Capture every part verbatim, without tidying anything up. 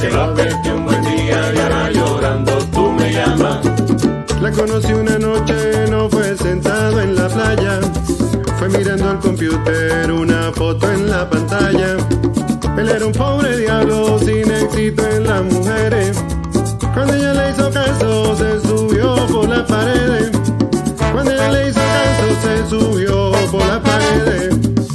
Se lo advertí un buen día y ahora llorando tú me llamas. La conocí una noche, no fue sentado en la playa, fue mirando al computer una foto en la pantalla. Él era un pobre diablo sin éxito en las mujeres. Cuando ella le hizo caso se subió por las paredes. Cuando ella le hizo caso se subió por las paredes.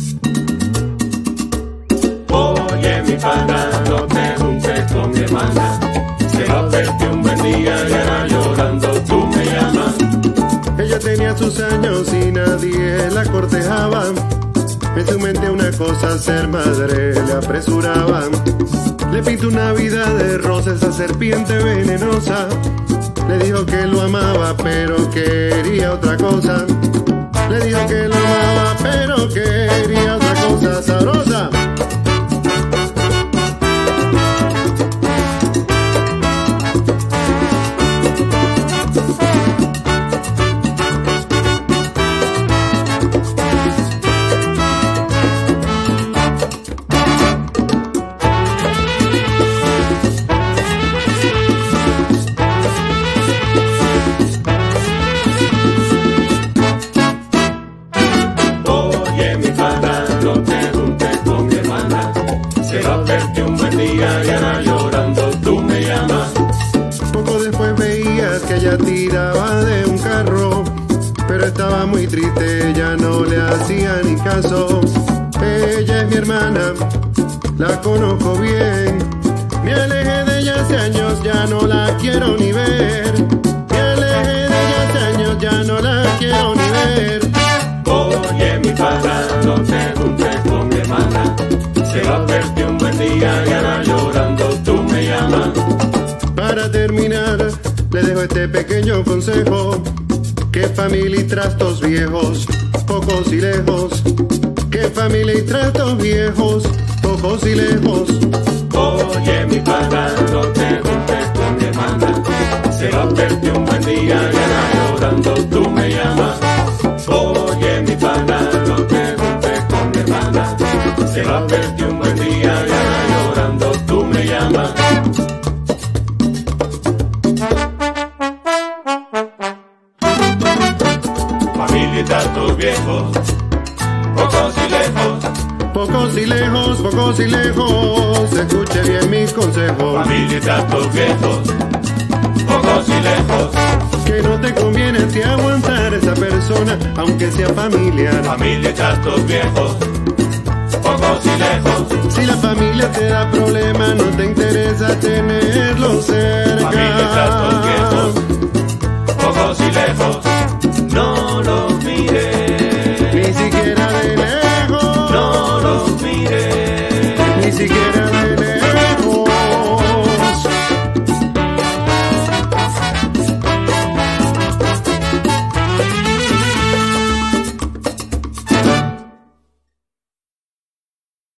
Oye mi pana, no te juntes con mi hermana. Se lo advertí un buen día y ahora llorando tú me llamas. Ella tenía sus años y nadie la cortejaba. En su mente una cosa, ser madre, le apresuraba. Le pintó una vida de rosa, esa serpiente venenosa. Le dijo que lo amaba, pero quería otra cosa. Le dijo que lo amaba, pero quería otra cosa sabrosa. Se lo advertí un buen día y ahora llorando tú me llamas. Poco después veías que ella tiraba de un carro, pero estaba muy triste, ya no le hacía ni caso. Ella es mi hermana, la conozco bien. Me alejé de ella hace años, ya no la quiero ni ver. Me alejé de ella hace años, ya no la quiero ni ver. Oye mi pana, no te juntes con mi hermana. Se lo advertí un buen día y ahora llorando tú me llamas. Para terminar, le dejo este pequeño consejo: que familia y trastos viejos, pocos y lejos. Que familia y trastos viejos, pocos y lejos. Oye mi pana, no te juntes con mi hermana. Se lo advertí un buen día y ahora llorando tú me llamas. Oye mi pana, no te juntes con mi hermana. Se lo advertí un buen día y ahora llorando tú me llamas. Familia y tantos viejos, pocos y lejos. Pocos y lejos, pocos y lejos. Escuche bien mis consejos. Familia y tantos viejos, pocos y lejos. Que no te conviene a ti aguantar esa persona, aunque sea familiar. Familia y tantos viejos, pocos y lejos. Si la familia te da problemas, no te interesa tener